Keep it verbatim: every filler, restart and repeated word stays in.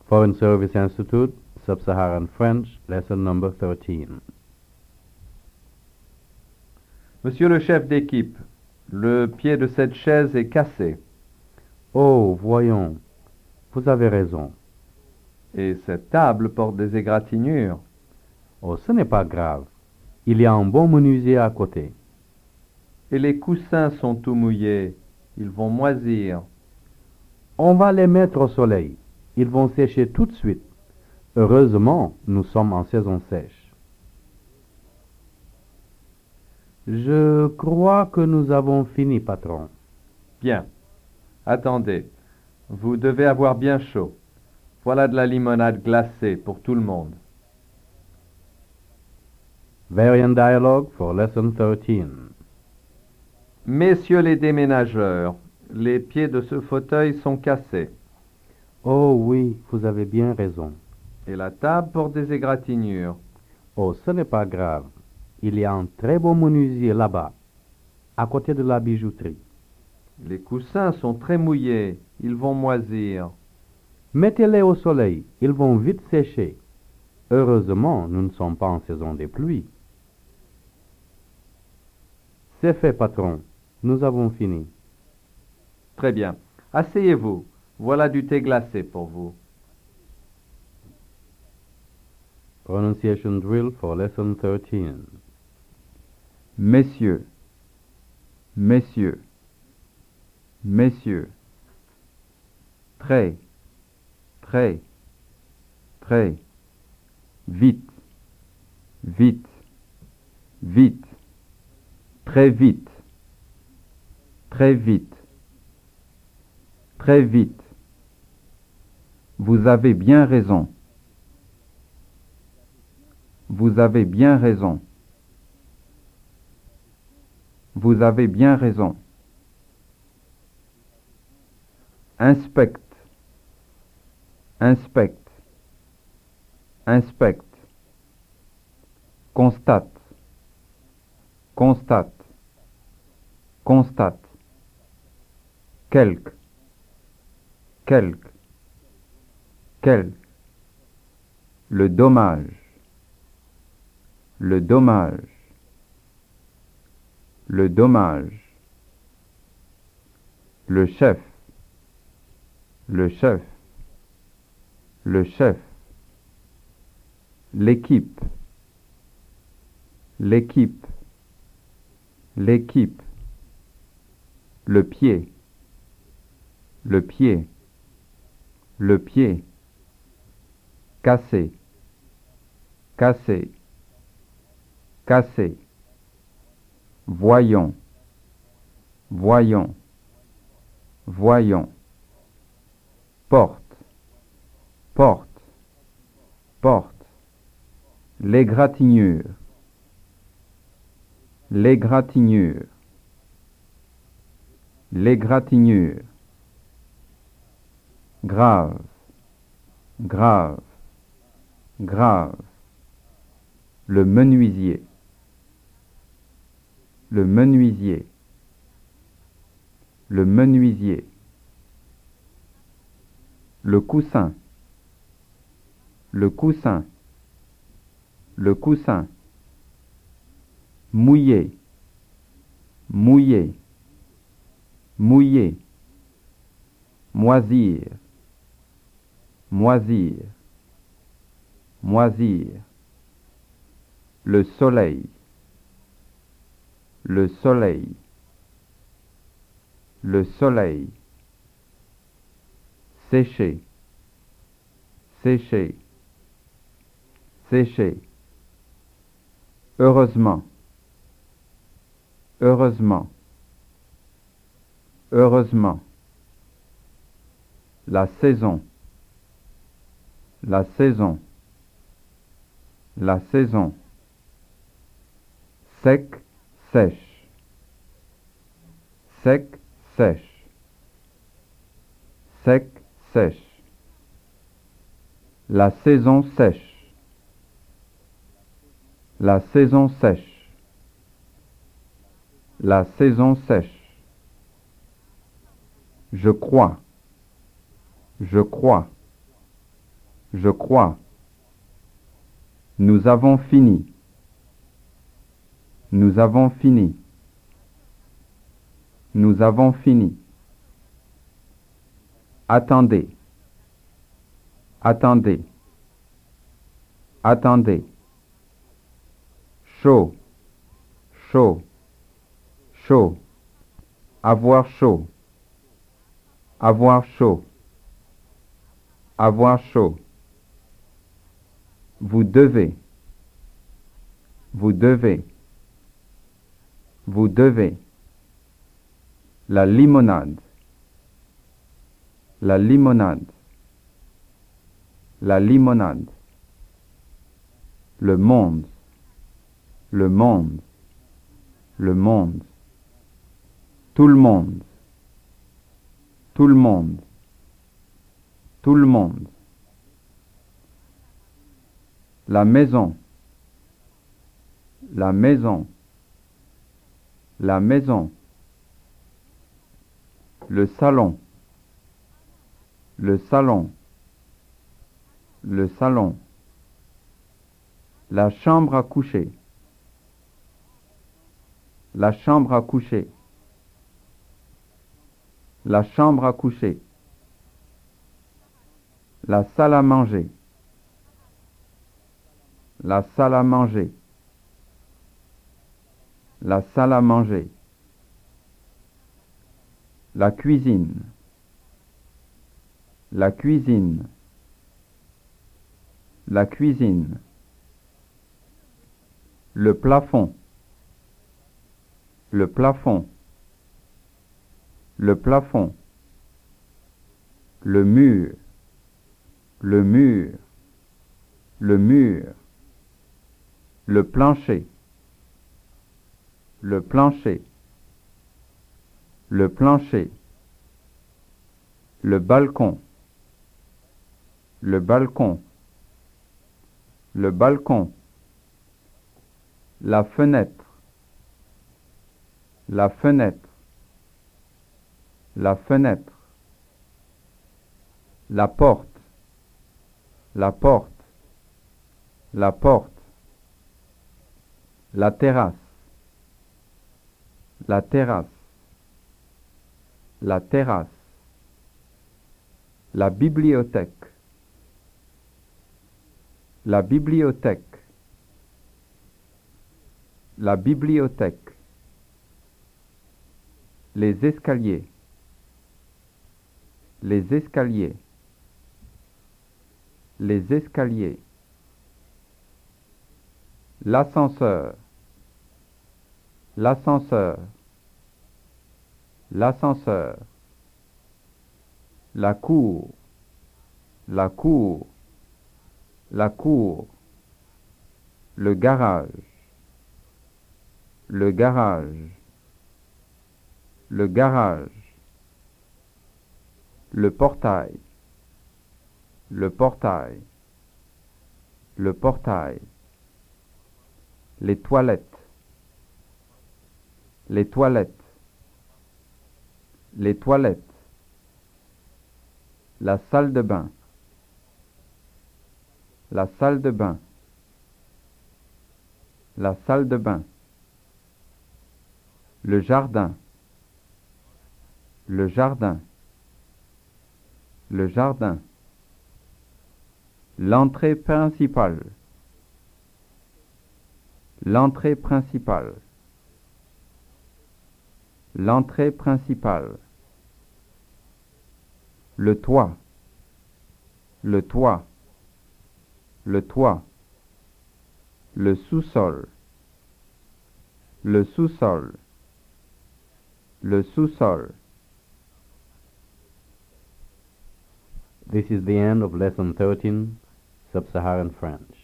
Foreign Service Institute, Sub-Saharan French, lesson number thirteen. Monsieur le chef d'équipe, le pied de cette chaise est cassé. Oh, voyons, vous avez raison. Et cette table porte des égratignures. Oh, ce n'est pas grave. Il y a un bon menuisier à côté. Et les coussins sont tout mouillés. Ils vont moisir. On va les mettre au soleil. Ils vont sécher tout de suite. Heureusement, nous sommes en saison sèche. Je crois que nous avons fini, patron. Bien. Attendez. Vous devez avoir bien chaud. Voilà de la limonade glacée pour tout le monde. Variant dialogue for lesson thirteen. Messieurs les déménageurs, les pieds de ce fauteuil sont cassés. Oh oui, vous avez bien raison. Et la table porte des égratignures. Oh, ce n'est pas grave. Il y a un très beau menuisier là-bas, à côté de la bijouterie. Les coussins sont très mouillés. Ils vont moisir. Mettez-les au soleil, ils vont vite sécher. Heureusement, nous ne sommes pas en saison des pluies. C'est fait, patron. Nous avons fini. Très bien. Asseyez-vous. Voilà du thé glacé pour vous. Pronunciation drill for lesson thirteen. Messieurs, messieurs, messieurs. Très, très, très. Vite, vite, vite. Très vite, très vite, très vite. Vous avez bien raison. Vous avez bien raison. Vous avez bien raison. Inspecte, inspecte, inspecte. Constate, constate, constate. Quelque, quelque, quelque. Le dommage, le dommage, le dommage. Le chef, le chef, le chef. L'équipe, l'équipe, l'équipe. Le pied, le pied, le pied. Cassé, cassé, cassé. Voyons, voyons, voyons. Porte, porte, porte. L'égratignure, l'égratignure, l'égratignure. Grave, grave, grave. Le menuisier, le menuisier, le menuisier. Le coussin, le coussin, le coussin. Mouillé, mouillé, mouillé. Moisir, moisir, moisir. Le soleil, le soleil, le soleil. Sécher, sécher, sécher. Heureusement, heureusement, heureusement. La saison, la saison, la saison. Sec, sèche, sec, sèche, sec, sèche. La saison sèche, la saison sèche, la saison sèche. Je crois, je crois, Je crois. Nous avons fini. Nous avons fini. Nous avons fini. Attendez. Attendez. Attendez. Chaud. Chaud. Chaud. Avoir chaud. Avoir chaud. Avoir chaud. Vous devez. Vous devez. Vous devez. La limonade. La limonade. La limonade. Le monde. Le monde. Le monde. Tout le monde. Tout le monde. Tout le monde. La maison. La maison. La maison. Le salon. Le salon. Le salon. La chambre à coucher. La chambre à coucher. La chambre à coucher. La salle à manger. La salle à manger. La salle à manger. La cuisine. La cuisine. La cuisine. Le plafond. Le plafond. Le plafond. Le mur. Le mur. Le mur. Le plancher. Le plancher. Le plancher. Le balcon. Le balcon. Le balcon. La fenêtre. La fenêtre. La fenêtre. La porte. La porte. La porte. La terrasse. La terrasse. La terrasse. La bibliothèque. La bibliothèque. La bibliothèque. Les escaliers. Les escaliers. Les escaliers. L'ascenseur. L'ascenseur. L'ascenseur. La cour. La cour. La cour. Le garage. Le garage. Le garage. Le portail. Le portail. Le portail. Les toilettes. Les toilettes. Les toilettes. La salle de bain. La salle de bain. La salle de bain. Le jardin. Le jardin. Le jardin. L'entrée principale. L'entrée principale. L'entrée principale. Le toit. Le toit. Le toit. Le sous-sol. Le sous-sol. Le sous-sol. This is the end of Lesson thirteen, Sub-Saharan French.